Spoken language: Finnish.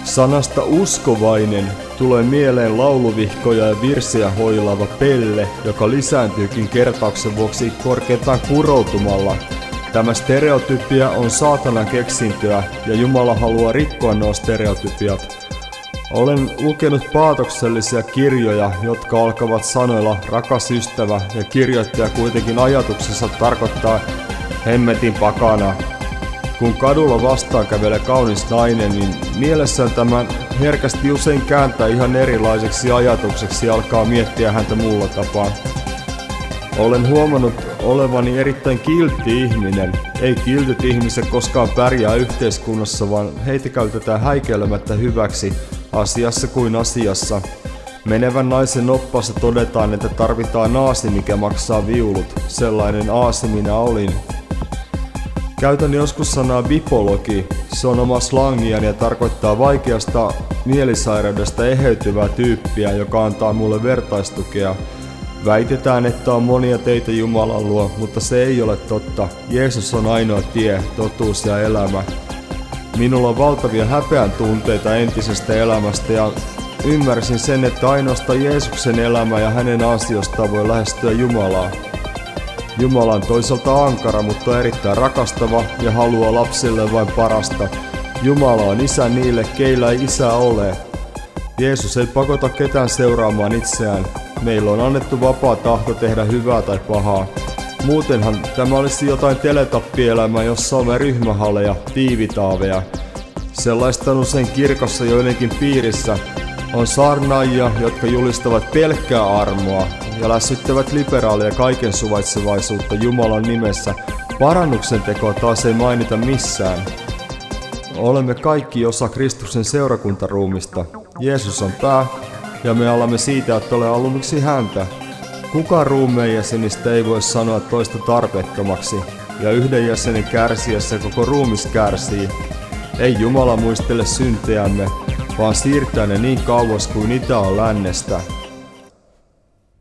Sanasta uskovainen tulee mieleen lauluvihkoja ja virsiä hoilaava Pelle, joka lisääntyykin kertauksen vuoksi korkeintaan kuroutumalla. Tämä stereotypia on saatanan keksintöä ja Jumala haluaa rikkoa nuo stereotypiat. Olen lukenut paatoksellisia kirjoja, jotka alkavat sanoilla rakas ystävä ja kirjoittaja kuitenkin ajatuksessa tarkoittaa hemmetin pakana. Kun kadulla vastaan kävelee kaunis nainen, niin mielessään tämän herkästi usein kääntää ihan erilaiseksi ajatukseksi ja alkaa miettiä häntä muulla tapaa. Olen huomannut olevani erittäin kiltti ihminen. Ei kiltit ihmiset koskaan pärjää yhteiskunnassa, vaan heitä käytetään häikeilemättä hyväksi asiassa kuin asiassa. Menevän naisen oppaassa todetaan, että tarvitaan aasi, mikä maksaa viulut. Sellainen aasi minä olin. Käytän joskus sanaa bipologi. Se on oma slangiani ja tarkoittaa vaikeasta mielisairaudesta eheytyvää tyyppiä, joka antaa mulle vertaistukea. Väitetään, että on monia teitä Jumalan luo, mutta se ei ole totta. Jeesus on ainoa tie, totuus ja elämä. Minulla on valtavia häpeän tunteita entisestä elämästä ja ymmärsin sen, että ainoastaan Jeesuksen elämä ja hänen ansiostaan voi lähestyä Jumalaa. Jumala on toisaalta ankara, mutta erittäin rakastava ja haluaa lapsille vain parasta. Jumala on isä niille, keillä ei isä ole. Jeesus ei pakota ketään seuraamaan itseään. Meillä on annettu vapaa tahto tehdä hyvää tai pahaa. Muutenhan tämä olisi jotain teletappielämää, jossa on ryhmähalleja, tiivitaaveja. Sellaista on usein kirkossa joidenkin piirissä. On saarnaajia, jotka julistavat pelkkää armoa ja lässyttävät liberaalia kaiken suvaitsevaisuutta Jumalan nimessä. Parannuksen tekoa taas ei mainita missään. Olemme kaikki osa Kristuksen seurakuntaruumista. Jeesus on pää ja me alamme siitä, että ole aluksi häntä. Kukaan ruumeen jäsenistä ei voi sanoa toista tarpeettomaksi, ja yhden jäsenen kärsiessä koko ruumis kärsii. Ei Jumala muistele syntejämme, vaan siirtää ne niin kauas kuin itä on lännestä.